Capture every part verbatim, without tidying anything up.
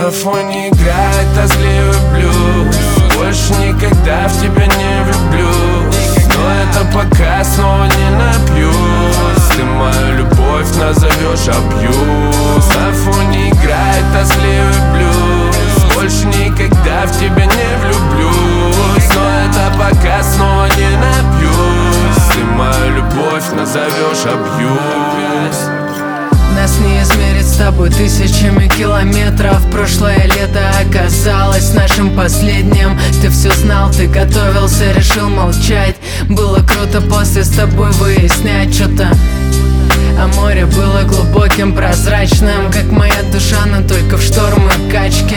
На фоне играет тоскливый блюз. Больше никогда в тебя не влюблюсь, но это пока снова не напьюсь. Ты мою любовь назовешь абьюз. На фоне играет тоскливый блюз. Больше никогда в тебя не влюблюсь, но это пока снова не напьюсь. Ты мою любовь назовешь абьюз. Нас не измерить с тобой тысячами километров. Прошлое лето оказалось нашим последним. Ты все знал, ты готовился, решил молчать. Было круто после с тобой выяснять что-то. А море было глубоким, прозрачным, как моя душа, но только в штормы качки.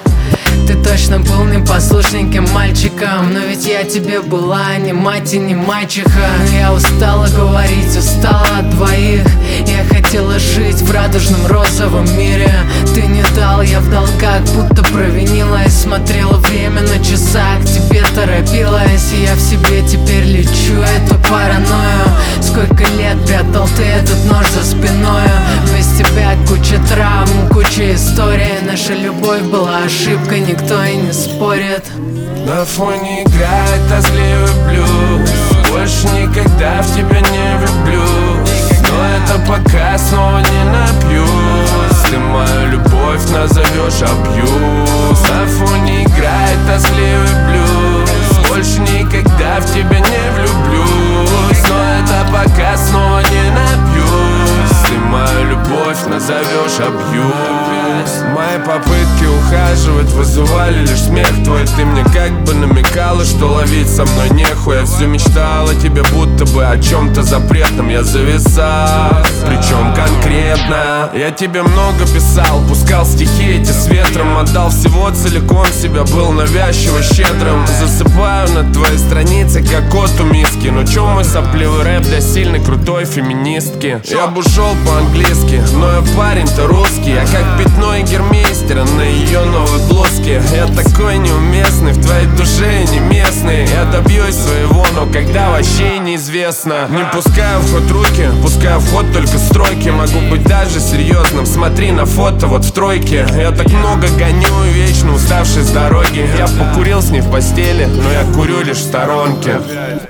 Ты точно был непослушненьким мальчиком, но ведь я тебе была не мать и не мачеха. Я устала говорить, устала от двоих. Я хотела жить в радужном розовом мире. Ты не дал, я в долгах, будто провинилась. Смотрела время на часах, к тебе торопилась. И я в себе теперь лечу эту паранойю. Сколько лет прятал ты этот нож за спиною. Без тебя куча травм, куча историй. Наша любовь была ошибкой, никто и не спорит. На фоне играет тоскливый блюз. Больше никогда в тебя не влюблюсь, но это пока снова не напьюсь. Ты мою любовь назовешь абьюз. На фоне играет тоскливый блюз. Больше никогда в тебя не влюблюсь, но это пока снова не напьюсь. Ты мою любовь назовешь абьюз. Мои попытки ухаживать вызывали лишь смех твой. Ты мне как бы намекала, что ловить со мной нехуй. Я все мечтала тебе, будто бы о чем-то запретном я зависал. Причем конкретно. Я тебе много писал, пускал стихи эти с ветром. Отдал всего целиком себя, был навязчиво щедрым. Засыпаю на твоей странице, как кот у миски. Ну чё мой сопливый рэп для сильной крутой феминистки? Я бы ушел по-английски, но я парень-то русский. Я как пятно и гермейстера на ее новой блузке. Я такой неуместный, в твоей душе не местный. Я добьюсь своего, но когда вообще неизвестно. Не пускаю в ход руки, пускаю в ход только стройки. Могу быть даже серьезным, смотри на фото вот в тройке. Я так много гоню, вечно уставший с дороги. Я покурил с ней в постели, но я курю лишь в сторонке.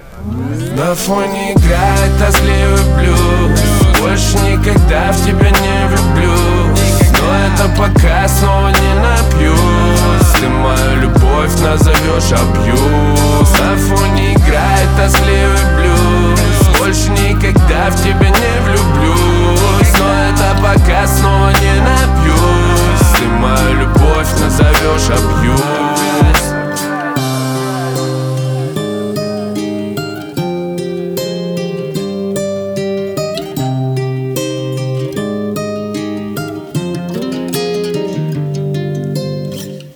На фоне играет тоскливый блюз. Больше никогда в тебя не влюблюсь, но это пока снова не напьюсь. Ты мою любовь назовешь абьюз. На фоне играет тоскливый блюз. Больше никогда в тебя